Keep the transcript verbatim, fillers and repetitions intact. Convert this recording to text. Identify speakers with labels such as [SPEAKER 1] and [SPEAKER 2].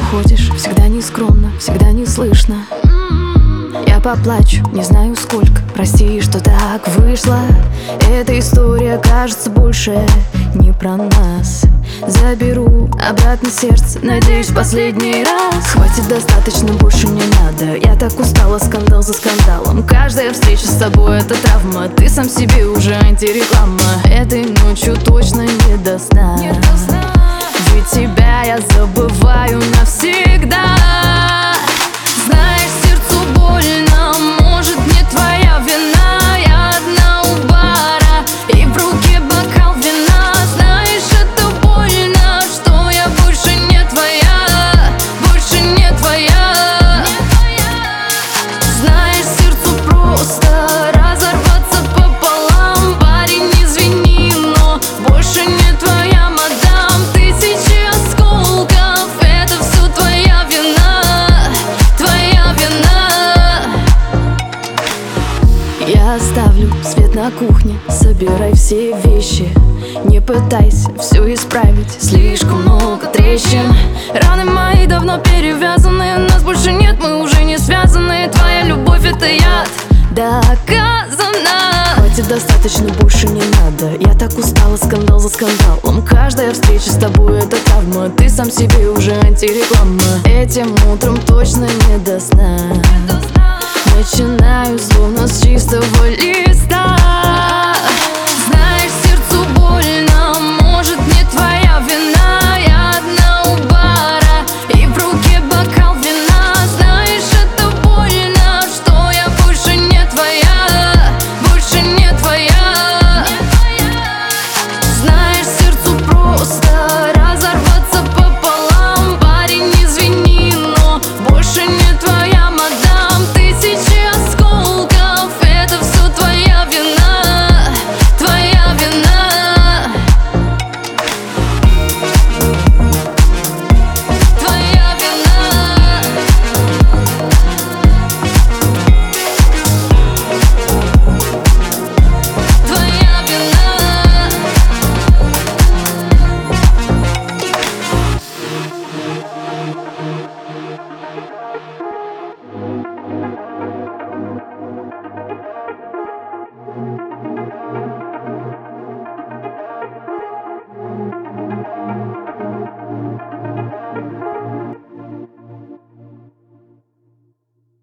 [SPEAKER 1] уходишь, всегда нескромно, всегда не слышно. Я поплачу, не знаю сколько. Прости, что так вышло. Эта история кажется больше не про нас. Заберу обратно сердце, надеюсь, в последний раз. Хватит, достаточно, больше не надо. Я так устала, скандал за скандалом. Каждая встреча с тобой — это травма. Ты сам себе уже антиреклама. Этой ночью точно не до сна. Ведь тебя я забываю навсегда. Знаешь, сердцу больно, может, не твоя вина. Я одна у бара, и в руке бокал вина. Знаешь, это больно, что я больше не твоя, больше не твоя. Знаешь, сердцу просто разорваться пополам. Парень, извини, но больше не твоя, мадам. Тысячи осколков, это все твоя вина, твоя вина. Я оставлю свет на кухне, собирай все вещи. Не пытайся все исправить, слишком много трещин. Раны мои давно перевязаны, нас больше нет, мы уже не связаны. Твоя любовь — это яд, доказано. Хватит, достаточно, больше не надо. Я так устала, скандал за скандалом. Каждая встреча с тобой — это травма. Ты сам себе уже антиреклама. Этим утром точно не до сна. Начинаю словно с чистого листа.